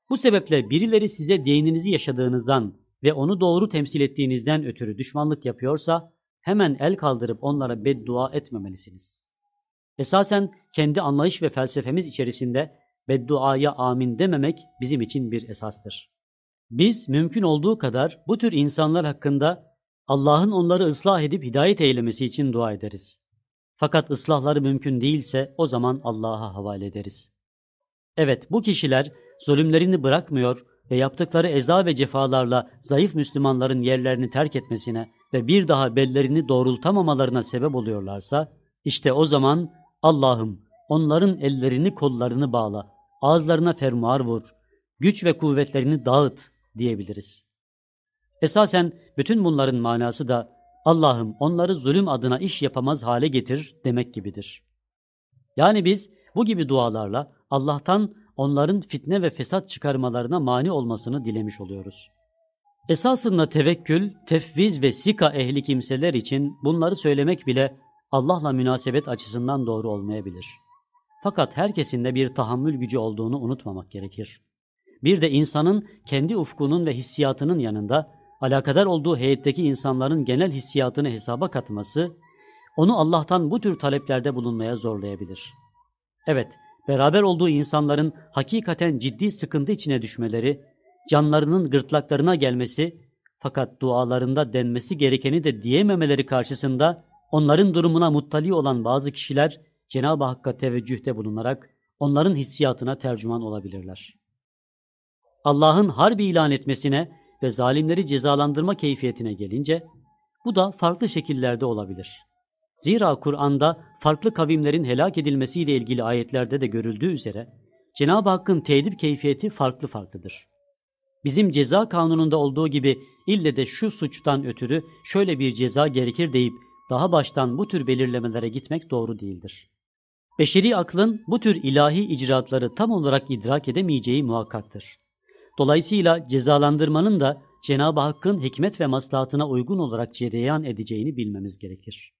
Bu sebeple birileri size dininizi yaşadığınızdan ve onu doğru temsil ettiğinizden ötürü düşmanlık yapıyorsa hemen el kaldırıp onlara beddua etmemelisiniz. Esasen kendi anlayış ve felsefemiz içerisinde bedduaya amin dememek bizim için bir esastır. Biz mümkün olduğu kadar bu tür insanlar hakkında Allah'ın onları ıslah edip hidayet eylemesi için dua ederiz. Fakat ıslahları mümkün değilse o zaman Allah'a havale ederiz. Evet, bu kişiler zulümlerini bırakmıyor ve yaptıkları eza ve cefalarla zayıf Müslümanların yerlerini terk etmesine ve bir daha bellerini doğrultamamalarına sebep oluyorlarsa, işte o zaman Allah'ım onların ellerini kollarını bağla, ağızlarına fermuar vur, güç ve kuvvetlerini dağıt diyebiliriz. Esasen bütün bunların manası da Allah'ım onları zulüm adına iş yapamaz hale getir demek gibidir. Yani biz bu gibi dualarla Allah'tan onların fitne ve fesat çıkarmalarına mani olmasını dilemiş oluyoruz. Esasında tevekkül, tefviz ve sika ehli kimseler için bunları söylemek bile Allah'la münasebet açısından doğru olmayabilir. Fakat herkesin de bir tahammül gücü olduğunu unutmamak gerekir. Bir de insanın kendi ufkunun ve hissiyatının yanında alakadar olduğu heyetteki insanların genel hissiyatını hesaba katması, onu Allah'tan bu tür taleplerde bulunmaya zorlayabilir. Evet, beraber olduğu insanların hakikaten ciddi sıkıntı içine düşmeleri, canlarının gırtlaklarına gelmesi, fakat dualarında denmesi gerekeni de diyememeleri karşısında onların durumuna muttali olan bazı kişiler Cenab-ı Hakk'a teveccühte bulunarak onların hissiyatına tercüman olabilirler. Allah'ın harbi ilan etmesine ve zalimleri cezalandırma keyfiyetine gelince, bu da farklı şekillerde olabilir. Zira Kur'an'da farklı kavimlerin helak edilmesiyle ilgili ayetlerde de görüldüğü üzere, Cenab-ı Hakk'ın tedbir keyfiyeti farklı farklıdır. Bizim ceza kanununda olduğu gibi ille de şu suçtan ötürü şöyle bir ceza gerekir deyip daha baştan bu tür belirlemelere gitmek doğru değildir. Beşeri aklın bu tür ilahi icraatları tam olarak idrak edemeyeceği muhakkaktır. Dolayısıyla cezalandırmanın da Cenab-ı Hakk'ın hikmet ve maslahatına uygun olarak cereyan edeceğini bilmemiz gerekir.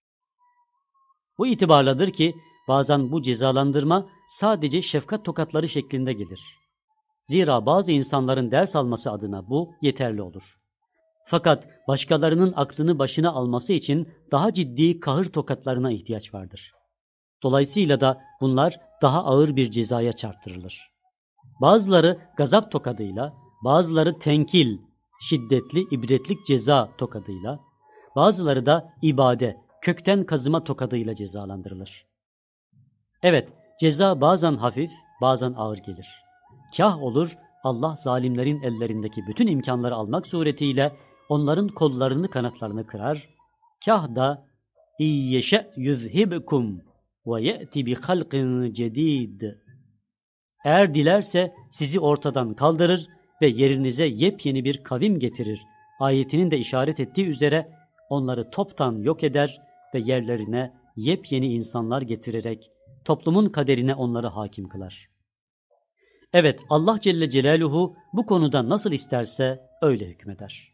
Bu itibarladır ki bazen bu cezalandırma sadece şefkat tokatları şeklinde gelir. Zira bazı insanların ders alması adına bu yeterli olur. Fakat başkalarının aklını başına alması için daha ciddi kahır tokatlarına ihtiyaç vardır. Dolayısıyla da bunlar daha ağır bir cezaya çarptırılır. Bazıları gazap tokadıyla, bazıları tenkil, şiddetli, ibretlik ceza tokadıyla, bazıları da ibade, kökten kazıma tokadıyla cezalandırılır. Evet, ceza bazen hafif, bazen ağır gelir. Kah olur, Allah zalimlerin ellerindeki bütün imkanları almak suretiyle onların kollarını kanatlarını kırar, kah da İyyeşe yüzhibkum ve ye'ti bi halqin cedid. Eğer dilerse sizi ortadan kaldırır ve yerinize yepyeni bir kavim getirir. Ayetinin de işaret ettiği üzere onları toptan yok eder ve yerlerine yepyeni insanlar getirerek toplumun kaderine onları hakim kılar. Evet, Allah Celle Celaluhu bu konuda nasıl isterse öyle hükmeder.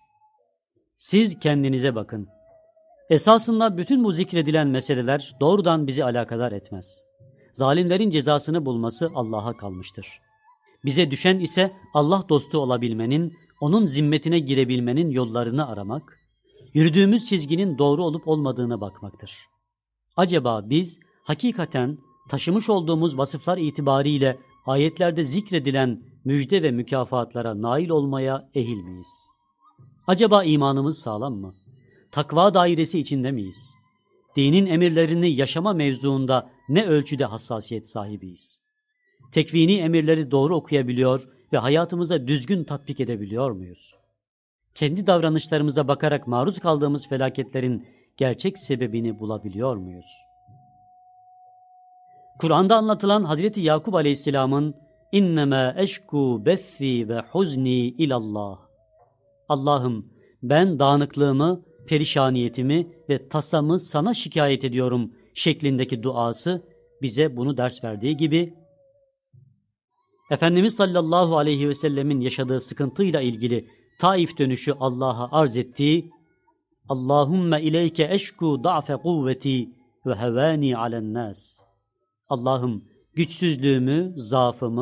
Siz kendinize bakın. Esasında bütün bu zikredilen meseleler doğrudan bizi alakadar etmez. Zalimlerin cezasını bulması Allah'a kalmıştır. Bize düşen ise Allah dostu olabilmenin, onun zimmetine girebilmenin yollarını aramak, yürüdüğümüz çizginin doğru olup olmadığına bakmaktır. Acaba biz hakikaten taşımış olduğumuz vasıflar itibariyle ayetlerde zikredilen müjde ve mükafatlara nail olmaya ehil miyiz? Acaba imanımız sağlam mı? Takva dairesi içinde miyiz? Dinin emirlerini yaşama mevzuunda ne ölçüde hassasiyet sahibiyiz? Tekvini emirleri doğru okuyabiliyor ve hayatımıza düzgün tatbik edebiliyor muyuz? Kendi davranışlarımıza bakarak maruz kaldığımız felaketlerin gerçek sebebini bulabiliyor muyuz? Kur'an'da anlatılan Hazreti Yakup Aleyhisselam'ın "İnnemâ eşkû bethî ve huzni ilallah." Allah'ım ben dağınıklığımı, perişaniyetimi ve tasamı sana şikayet ediyorum şeklindeki duası bize bunu ders verdiği gibi, Efendimiz sallallahu aleyhi ve sellemin yaşadığı sıkıntıyla ilgili Taif dönüşü Allah'a arz ettiği Allahümme ileyke eşku da'fe kuvveti ve hevani alennâs. Allah'ım güçsüzlüğümü, zaafımı,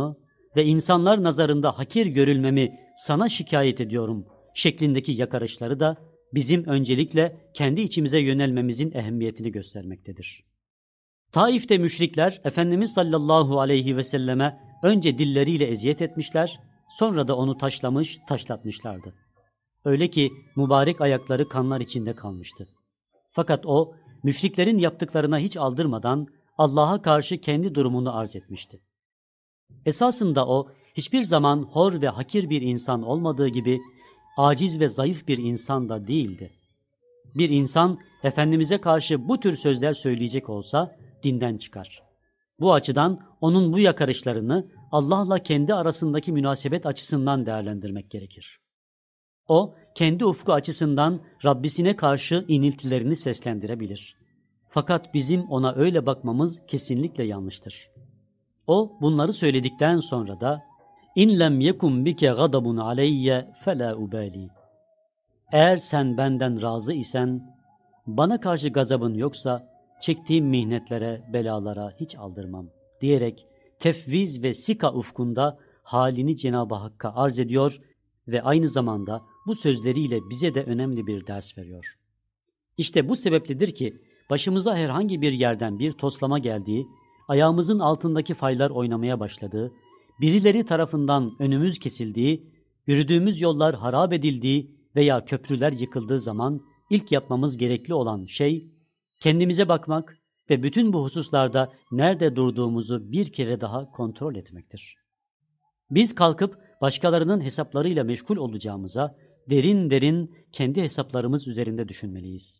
ve insanlar nazarında hakir görülmemi sana şikayet ediyorum şeklindeki yakarışları da bizim öncelikle kendi içimize yönelmemizin ehemmiyetini göstermektedir. Taif'te müşrikler Efendimiz sallallahu aleyhi ve selleme önce dilleriyle eziyet etmişler, sonra da onu taşlamış, taşlatmışlardı. Öyle ki mübarek ayakları kanlar içinde kalmıştı. Fakat o, müşriklerin yaptıklarına hiç aldırmadan Allah'a karşı kendi durumunu arz etmişti. Esasında o, hiçbir zaman hor ve hakir bir insan olmadığı gibi, aciz ve zayıf bir insan da değildi. Bir insan, Efendimiz'e karşı bu tür sözler söyleyecek olsa, dinden çıkar. Bu açıdan onun bu yakarışlarını Allah'la kendi arasındaki münasebet açısından değerlendirmek gerekir. O, kendi ufku açısından Rabbisine karşı iniltilerini seslendirebilir. Fakat bizim ona öyle bakmamız kesinlikle yanlıştır. O, bunları söyledikten sonra da "İn lem yekun bike gadabun aleyye fela ubali." Eğer sen benden razı isen, bana karşı gazabın yoksa çektiğim mihnetlere, belalara hiç aldırmam diyerek tefviz ve sika ufkunda halini Cenab-ı Hakk'a arz ediyor ve aynı zamanda bu sözleriyle bize de önemli bir ders veriyor. İşte bu sebepledir ki başımıza herhangi bir yerden bir toslama geldiği, ayağımızın altındaki faylar oynamaya başladığı, birileri tarafından önümüz kesildiği, yürüdüğümüz yollar harap edildiği veya köprüler yıkıldığı zaman ilk yapmamız gerekli olan şey, kendimize bakmak ve bütün bu hususlarda nerede durduğumuzu bir kere daha kontrol etmektir. Biz kalkıp başkalarının hesaplarıyla meşgul olacağımıza derin derin kendi hesaplarımız üzerinde düşünmeliyiz.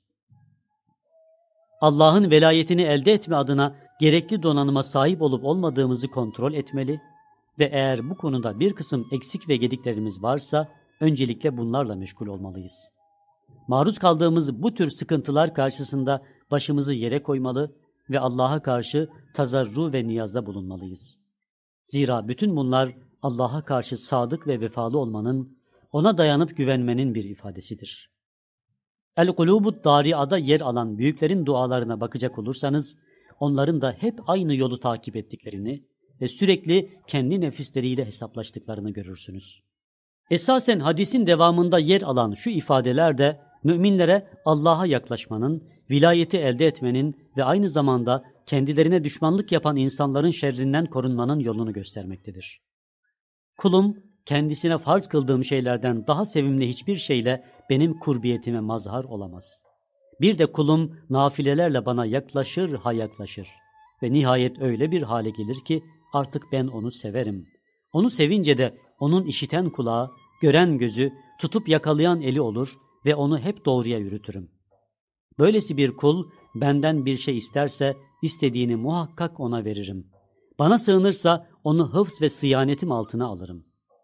Allah'ın velayetini elde etme adına gerekli donanıma sahip olup olmadığımızı kontrol etmeli ve eğer bu konuda bir kısım eksik ve gediklerimiz varsa öncelikle bunlarla meşgul olmalıyız. Maruz kaldığımız bu tür sıkıntılar karşısında başımızı yere koymalı ve Allah'a karşı tazarru ve niyazda bulunmalıyız. Zira bütün bunlar Allah'a karşı sadık ve vefalı olmanın, ona dayanıp güvenmenin bir ifadesidir. El-Kulubud Daria'da yer alan büyüklerin dualarına bakacak olursanız, onların da hep aynı yolu takip ettiklerini ve sürekli kendi nefisleriyle hesaplaştıklarını görürsünüz. Esasen hadisin devamında yer alan şu ifadeler de müminlere Allah'a yaklaşmanın, vilayeti elde etmenin ve aynı zamanda kendilerine düşmanlık yapan insanların şerrinden korunmanın yolunu göstermektedir. Kulum, kendisine farz kıldığım şeylerden daha sevimli hiçbir şeyle benim kurbiyetime mazhar olamaz. Bir de kulum nafilelerle bana yaklaşır ha yaklaşır ve nihayet öyle bir hale gelir ki artık ben onu severim. Onu sevince de onun işiten kulağı, gören gözü, tutup yakalayan eli olur ve onu hep doğruya yürütürüm. Böylesi bir kul benden bir şey isterse istediğini muhakkak ona veririm. Bana sığınırsa onu hıfz ve sıyanetim altına alırım.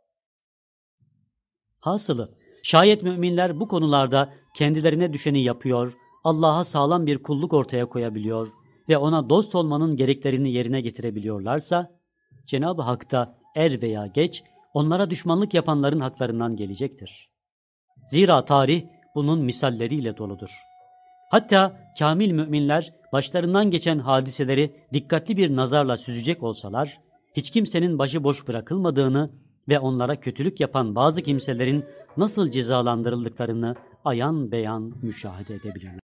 Hasılı, şayet müminler bu konularda kendilerine düşeni yapıyor, Allah'a sağlam bir kulluk ortaya koyabiliyor ve ona dost olmanın gereklerini yerine getirebiliyorlarsa, Cenab-ı Hak da er veya geç onlara düşmanlık yapanların haklarından gelecektir. Zira tarih bunun misalleriyle doludur. Hatta kamil müminler başlarından geçen hadiseleri dikkatli bir nazarla süzecek olsalar, hiç kimsenin başı boş bırakılmadığını ve onlara kötülük yapan bazı kimselerin nasıl cezalandırıldıklarını ayan beyan müşahede edebilirler.